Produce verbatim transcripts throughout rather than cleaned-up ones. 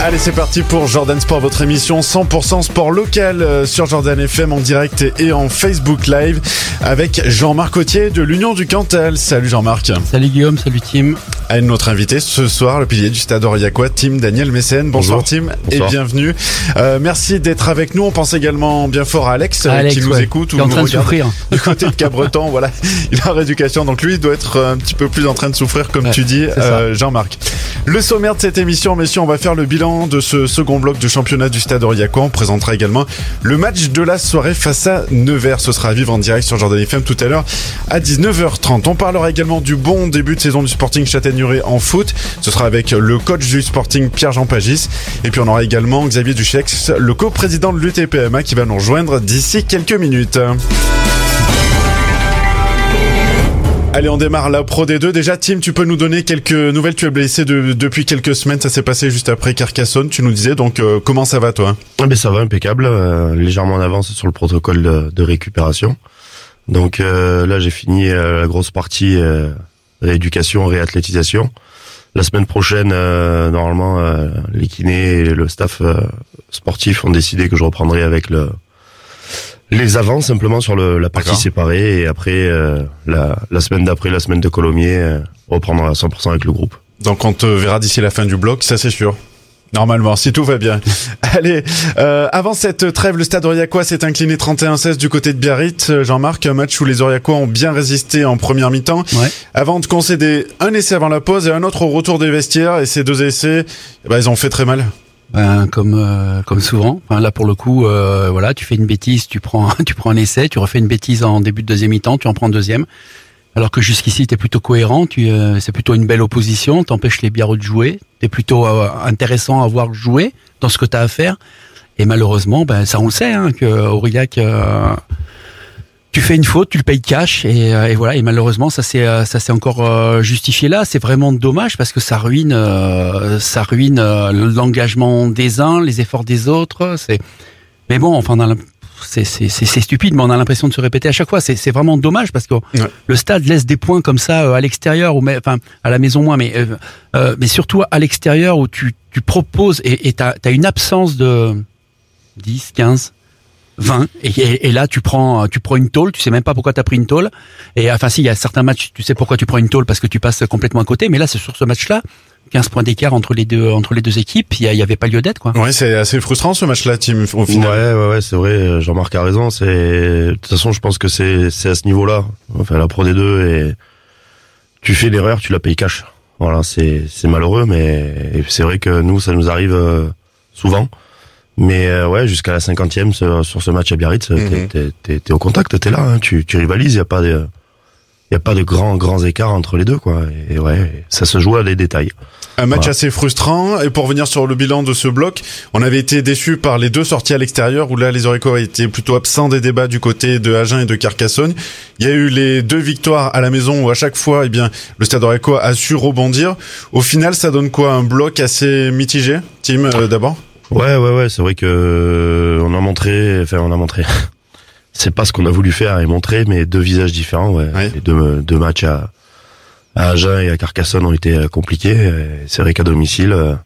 Allez, c'est parti pour Jordan Sport, votre émission cent pour cent sport local euh, sur Jordan F M en direct et, et en Facebook Live avec Jean-Marc Autier de l'Union du Cantal. Salut Jean-Marc. Salut Guillaume, salut Tim. À notre invité ce soir, le pilier du Stade Aurillacois, Tim Daniel Mécène. Bonsoir, Bonjour. Tim. Bonsoir. Et bienvenue. Euh, merci d'être avec nous. On pense également bien fort à Alex, Alex qui nous ouais. écoute ou nous regarde du côté de Cabreton. Voilà, il est en rééducation, donc lui il doit être un petit peu plus en train de souffrir, comme ouais, tu dis, euh, Jean-Marc. Le sommaire de cette émission, messieurs, on va faire le bilan de ce second bloc de championnat du Stade Aurillacois. On présentera également le match de la soirée face à Nevers. Ce sera à vivre en direct sur Jordan F M tout à l'heure à dix-neuf heures trente. On parlera également du bon début de saison du Sporting Châtaigneraie en foot. Ce sera avec le coach du Sporting, Pierre-Jean Pagis. Et puis on aura également Xavier Duchex, le coprésident de l'U T P M A, qui va nous rejoindre d'ici quelques minutes. Allez, on démarre la Pro D deux. Déjà, Tim, tu peux nous donner quelques nouvelles. Tu es blessé de, depuis quelques semaines. Ça s'est passé juste après Carcassonne, tu nous disais. Donc, euh, comment ça va, toi ? Ah ben, ça va, impeccable. Euh, légèrement en avance sur le protocole de, de récupération. Donc euh, là, j'ai fini euh, la grosse partie euh, rééducation, réathlétisation. La semaine prochaine, euh, normalement, euh, les kinés et le staff euh, sportif ont décidé que je reprendrai avec le les avants simplement sur le, la partie D'accord. séparée, et après euh, la, la semaine d'après, la semaine de Colomiers, euh, reprendre à cent pour cent avec le groupe. Donc on te verra d'ici la fin du bloc, ça c'est sûr. Normalement, si tout va bien. Allez, euh, avant cette trêve, le Stade Aurillacois s'est incliné trente et un seize du côté de Biarritz. Jean-Marc, un match où les Aurillacois ont bien résisté en première mi-temps, ouais. avant de concéder un essai avant la pause et un autre au retour des vestiaires. Et ces deux essais, eh ben, ils ont fait très mal. Ben, comme euh, comme souvent, enfin, là pour le coup, euh, voilà, tu fais une bêtise, tu prends tu prends un essai, tu refais une bêtise en début de deuxième mi-temps, tu en prends un deuxième. Alors que jusqu'ici, t'es plutôt cohérent, tu euh, c'est plutôt une belle opposition, t'empêches les biarros de jouer, t'es plutôt euh, intéressant à voir jouer dans ce que t'as à faire. Et malheureusement, ben ça on le sait, hein, que Aurillac, euh, tu fais une faute, tu le payes cash, et, et voilà. Et malheureusement, ça c'est ça c'est encore euh, justifié là. C'est vraiment dommage parce que ça ruine euh, ça ruine euh, l'engagement des uns, les efforts des autres. C'est mais bon, enfin dans la... C'est, c'est, c'est, c'est stupide, mais on a l'impression de se répéter à chaque fois. C'est, c'est vraiment dommage parce que ouais. le stade laisse des points comme ça euh, à l'extérieur, ou mais, enfin à la maison moins, mais euh, euh, mais surtout à l'extérieur où tu tu proposes et, et t'as t'as une absence de dix, quinze, vingt, et, et, et là tu prends tu prends une tôle, tu sais même pas pourquoi t'as pris une tôle. Et enfin si, il y a certains matchs, tu sais pourquoi tu prends une tôle, parce que tu passes complètement à côté. Mais là, c'est sur ce match-là. quinze points d'écart entre les deux entre les deux équipes, il y, y avait pas lieu d'être, quoi. Ouais, c'est assez frustrant ce match-là, Tim, au final. Ouais, ouais, ouais, c'est vrai. Jean-Marc a raison. C'est de toute façon, je pense que c'est c'est à ce niveau-là. Enfin, la Pro D deux, et tu fais l'erreur, tu la payes cash. Voilà, c'est c'est malheureux, mais c'est vrai que nous, ça nous arrive euh, souvent. Mais euh, ouais, jusqu'à la cinquantième sur, sur ce match à Biarritz, mm-hmm. t'es, t'es, t'es, t'es au contact, t'es là, hein, tu tu rivalises. Il y a pas de il y a pas de grands grands écarts entre les deux, quoi. Et ouais, ça se joue à des détails. Un match voilà. assez frustrant. Et pour revenir sur le bilan de ce bloc, on avait été déçus par les deux sorties à l'extérieur, où là les Aurillacois étaient plutôt absents des débats du côté de Agen et de Carcassonne. Il y a eu les deux victoires à la maison où à chaque fois, eh bien, le Stade Aurillacois a su rebondir. Au final, ça donne quoi? Un bloc assez mitigé, Tim, euh, d'abord? Ouais, ouais, ouais. C'est vrai que on a montré, enfin, on a montré. C'est pas ce qu'on a voulu faire et montrer, mais deux visages différents, ouais. ouais. Les deux, deux matchs à, à Agen et à Carcassonne ont été compliqués. C'est vrai qu'à domicile, euh,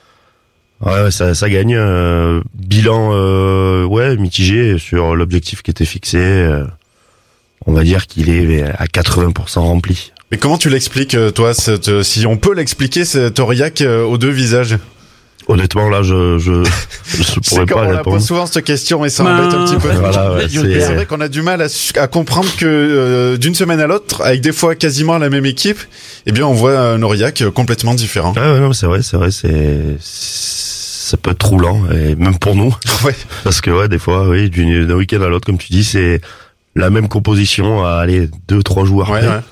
ouais, ça, ça gagne. Euh, bilan, euh, ouais, mitigé sur l'objectif qui était fixé. Euh, on va dire qu'il est à quatre-vingts pour cent rempli. Mais comment tu l'expliques, toi, cette, si on peut l'expliquer, cet Aurillac aux deux visages? Honnêtement, là, je je, je pourrais pas répondre. On la pose souvent cette question et ça embête un petit peu. Voilà, ouais, c'est... c'est vrai qu'on a du mal à, à comprendre que euh, d'une semaine à l'autre, avec des fois quasiment la même équipe, eh bien, on voit un Aurillac complètement différent. Ah ouais, non, c'est vrai, c'est vrai, c'est ça peut être troublant, et même pour nous. Ouais. Parce que ouais, des fois, oui, d'un week-end à l'autre, comme tu dis, c'est la même composition à aller deux, trois joueurs ouais, près. Ouais.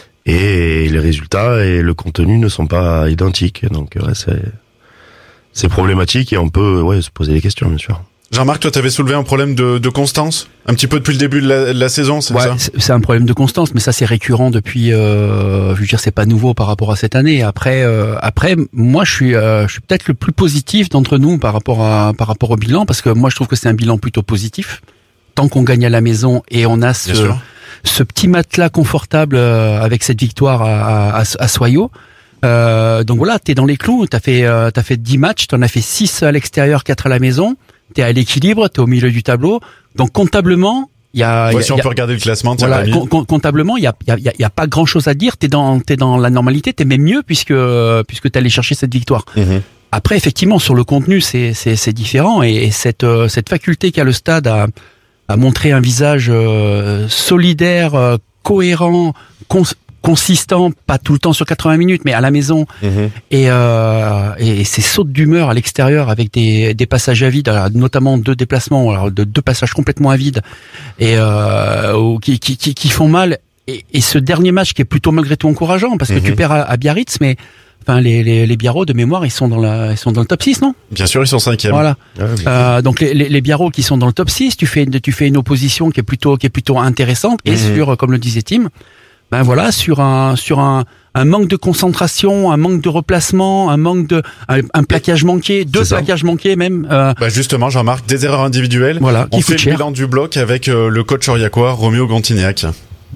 Et les résultats et le contenu ne sont pas identiques. Donc ouais, c'est c'est problématique et on peut ouais se poser des questions, bien sûr. Jean-Marc, toi, t'avais soulevé un problème de, de constance, un petit peu depuis le début de la, de la saison, c'est ouais, ça? C'est, c'est un problème de constance, mais ça c'est récurrent depuis. Euh, je veux dire, c'est pas nouveau par rapport à cette année. Après, euh, après, moi, je suis, euh, je suis peut-être le plus positif d'entre nous par rapport à, par rapport au bilan, parce que moi, je trouve que c'est un bilan plutôt positif. Tant qu'on gagne à la maison et on a ce, ce petit matelas confortable euh, avec cette victoire à, à, à Soyaux. Euh, donc voilà, t'es dans les clous. T'as fait, euh, t'as fait dix matchs, t'en as fait six à l'extérieur, quatre à la maison. T'es à l'équilibre, t'es au milieu du tableau. Donc comptablement, il y a. Ouais, y a si on y a, peut regarder le classement, tiens, voilà, com- com- comptablement, il y a, il y a, il y a pas grand chose à dire. T'es dans, t'es dans la normalité. T'es même mieux puisque, puisque t'es allé chercher cette victoire. Mmh. Après, effectivement, sur le contenu, c'est, c'est, c'est différent et, et cette, euh, cette faculté qu'a le stade à, à montrer un visage euh, solidaire, euh, cohérent, cons- consistant, pas tout le temps sur quatre-vingts minutes, mais à la maison, mmh. et, euh, et ces sautes d'humeur à l'extérieur avec des, des passages à vide, alors, notamment deux déplacements, alors de deux passages complètement à vide, et euh, qui, qui, qui, qui font mal. Et, et ce dernier match qui est plutôt malgré tout encourageant, parce que mmh. tu perds à, à Biarritz, mais enfin les les les Biarros de mémoire, ils sont dans la ils sont dans le top six, non? Bien sûr, ils sont cinquième. Voilà. Ah, euh, donc les les, les Biarros qui sont dans le top six, tu fais tu fais une opposition qui est plutôt qui est plutôt intéressante et mmh. sur, comme le disait Tim, ben voilà, sur un sur un un manque de concentration, un manque de replacement, un manque de un, un plaquage manqué, deux plaquages manqués même. Euh, bah justement, Jean-Marc, des erreurs individuelles. Voilà, on fait le cher. bilan du bloc avec euh, le coach aurillacois Roméo Gontignac.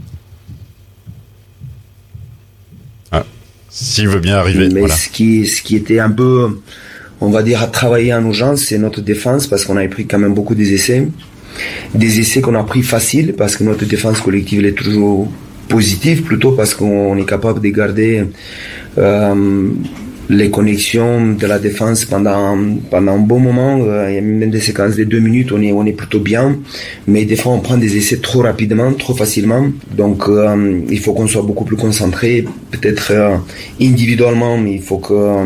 S'il veut bien arriver. Mais voilà. ce qui, ce qui était un peu, on va dire, à travailler en urgence, c'est notre défense, parce qu'on avait pris quand même beaucoup des essais. Des essais qu'on a pris faciles, parce que notre défense collective, elle est toujours positive, plutôt parce qu'on est capable de garder euh, les connexions de la défense pendant pendant un bon moment. Il y a même des séquences de deux minutes, on est on est plutôt bien, mais des fois on prend des essais trop rapidement, trop facilement. Donc euh, il faut qu'on soit beaucoup plus concentré, peut-être euh, individuellement, mais il faut que euh,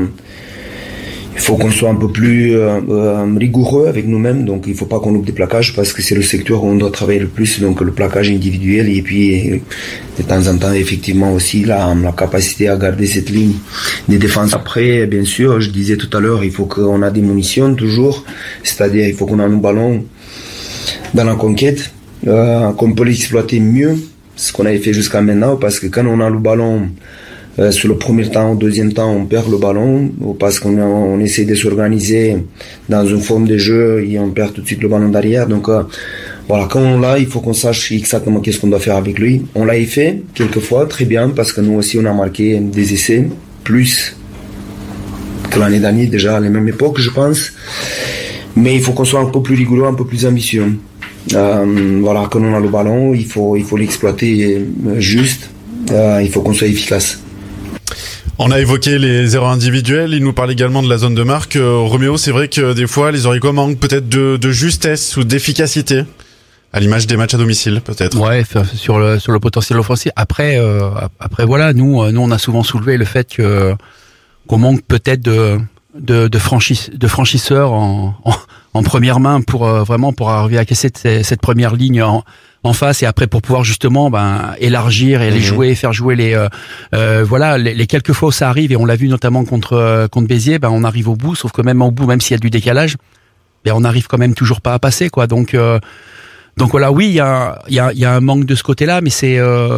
il faut qu'on soit un peu plus euh, euh, rigoureux avec nous-mêmes. Donc il faut pas qu'on loupe des plaquages, parce que c'est le secteur où on doit travailler le plus, donc le plaquage individuel, et puis de temps en temps effectivement aussi la, la capacité à garder cette ligne de défense. Après, bien sûr, je disais tout à l'heure, il faut qu'on a des munitions toujours, c'est-à-dire il faut qu'on a un ballon dans la conquête, euh, qu'on peut l'exploiter mieux, ce qu'on avait fait jusqu'à maintenant, parce que quand on a le ballon Euh, sur le premier temps, au deuxième temps, on perd le ballon, parce qu'on on essaie de s'organiser dans une forme de jeu et on perd tout de suite le ballon derrière. Donc euh, voilà, quand on l'a, il faut qu'on sache exactement qu'est-ce qu'on doit faire avec lui. On l'a fait quelquefois, très bien, parce que nous aussi on a marqué des essais, plus que l'année dernière, déjà à la même époque, je pense. Mais il faut qu'on soit un peu plus rigoureux, un peu plus ambitieux. Euh, voilà, quand on a le ballon, il faut il faut l'exploiter juste. Euh, il faut qu'on soit efficace. On a évoqué les erreurs individuelles, il nous parle également de la zone de marque. Euh, Roméo, c'est vrai que des fois, les Aurillacois manquent peut-être de, de justesse ou d'efficacité, à l'image des matchs à domicile, peut-être. Ouais, sur le sur le potentiel offensif. Après, euh, après voilà, nous, nous, on a souvent soulevé le fait que qu'on manque peut-être de de de, franchis, de franchisseurs en, en en première main pour euh, vraiment pour arriver à casser cette, cette première ligne en en face, et après pour pouvoir justement ben élargir et les mmh. jouer, faire jouer les euh, euh, voilà les, les quelques fois où ça arrive, et on l'a vu notamment contre euh, contre Béziers, ben on arrive au bout, sauf que même au bout, même s'il y a du décalage, ben on arrive quand même toujours pas à passer, quoi. Donc euh, donc voilà, oui, il y a il y a il y a un manque de ce côté-là, mais c'est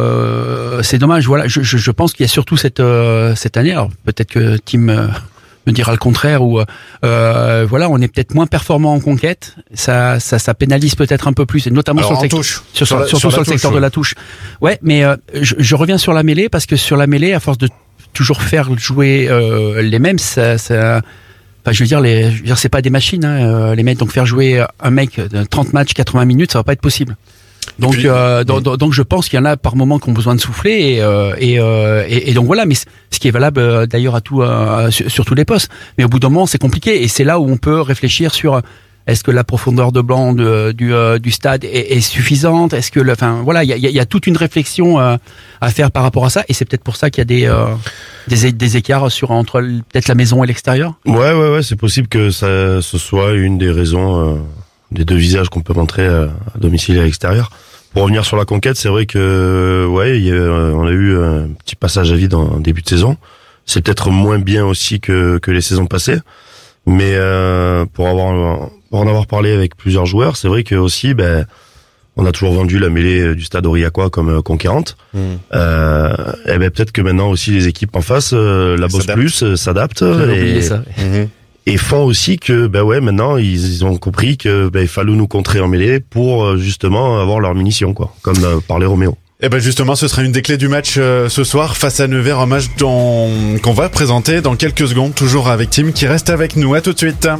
euh, c'est dommage. Voilà, je je, je pense qu'il y a surtout cette euh, cette année, alors peut-être que Tim euh, me dira le contraire, ou euh, voilà, on est peut-être moins performant en conquête, ça ça ça pénalise peut-être un peu plus, et notamment alors, sur le secteur, touche. sur, sur, la, surtout sur, sur le touche, secteur ouais. de la touche. Ouais, mais euh, je, je reviens sur la mêlée, parce que sur la mêlée, à force de toujours faire jouer euh, les mêmes, ça, ça enfin, je veux dire, les, je veux dire, c'est pas des machines, hein, les mecs. Donc faire jouer un mec de trente matchs, quatre-vingts minutes, ça va pas être possible. Donc, puis, euh, donc, donc, je pense qu'il y en a par moment qui ont besoin de souffler, et, euh, et, euh, et, et donc voilà. Mais ce qui est valable euh, d'ailleurs à tout, euh, sur, sur tous les postes. Mais au bout d'un moment, c'est compliqué, et c'est là où on peut réfléchir sur est-ce que la profondeur de banc de, du, euh, du stade est, est suffisante. Est-ce que, le, enfin voilà, il y a, y a toute une réflexion euh, à faire par rapport à ça, et c'est peut-être pour ça qu'il y a des, euh, des, des écarts sur entre peut-être la maison et l'extérieur. Ouais, ouais, ouais, c'est possible que ça, ce soit une des raisons. Euh... des deux visages qu'on peut montrer à domicile et à l'extérieur. Pour revenir sur la conquête, c'est vrai que ouais, y a, on a eu un petit passage à vide en début de saison. C'est peut-être moins bien aussi que que les saisons passées, mais euh, pour avoir pour en avoir parlé avec plusieurs joueurs, c'est vrai que aussi, ben, on a toujours vendu la mêlée du Stade Aurillacois comme conquérante. Mmh. Euh, et ben peut-être que maintenant aussi les équipes en face euh, la bossent plus, euh, s'adaptent. J'avais oublié ça. Mmh. Et font aussi que, ben ouais, maintenant, ils, ils ont compris que, ben, il fallait nous contrer en mêlée pour, justement, avoir leur munitions, quoi. Comme euh, parlait Roméo. Et ben justement, ce sera une des clés du match euh, ce soir face à Nevers, un match dont, qu'on va présenter dans quelques secondes, toujours avec Tim qui reste avec nous. À tout de suite.